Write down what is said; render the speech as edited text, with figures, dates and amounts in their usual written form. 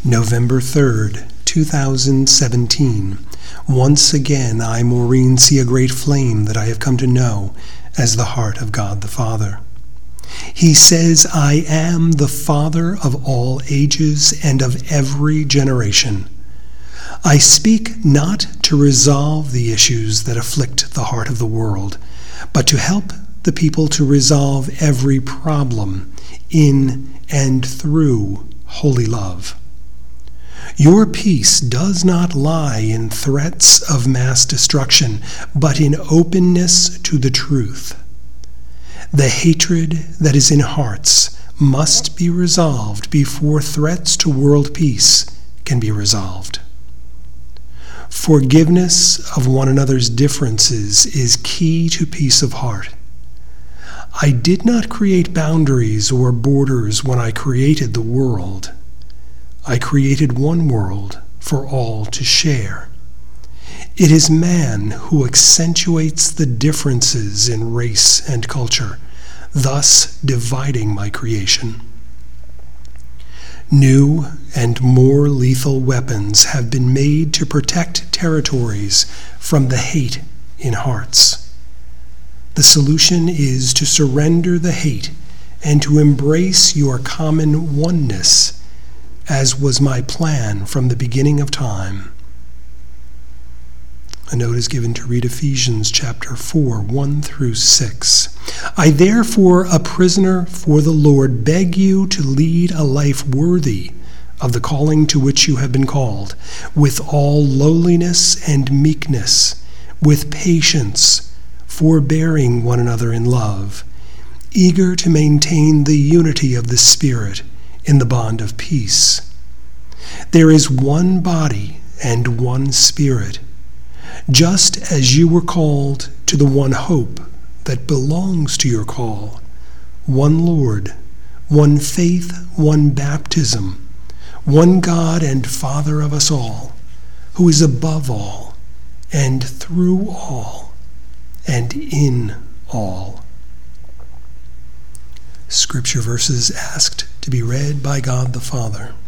November 3rd, 2017. Once again, I, Maureen, see a great flame that I have come to know as the heart of God the Father. He says, I am the Father of all ages and of every generation. I speak not to resolve the issues that afflict the heart of the world, but to help the people to resolve every problem in and through holy love. Your peace does not lie in threats of mass destruction, but in openness to the truth. The hatred that is in hearts must be resolved before threats to world peace can be resolved. Forgiveness of one another's differences is key to peace of heart. I did not create boundaries or borders when I created the world. I created one world for all to share. It is man who accentuates the differences in race and culture, thus dividing my creation. New and more lethal weapons have been made to protect territories from the hate in hearts. The solution is to surrender the hate and to embrace your common oneness, as was my plan from the beginning of time. A note is given to read Ephesians chapter 4, 1 through 6. I therefore, a prisoner for the Lord, beg you to lead a life worthy of the calling to which you have been called, with all lowliness and meekness, with patience, forbearing one another in love, eager to maintain the unity of the Spirit in the bond of peace. There is one body and one Spirit, just as you were called to the one hope that belongs to your call, one Lord, one faith, one baptism, one God and Father of us all, who is above all, and through all, and in all. Scripture verses asked to be read by God the Father.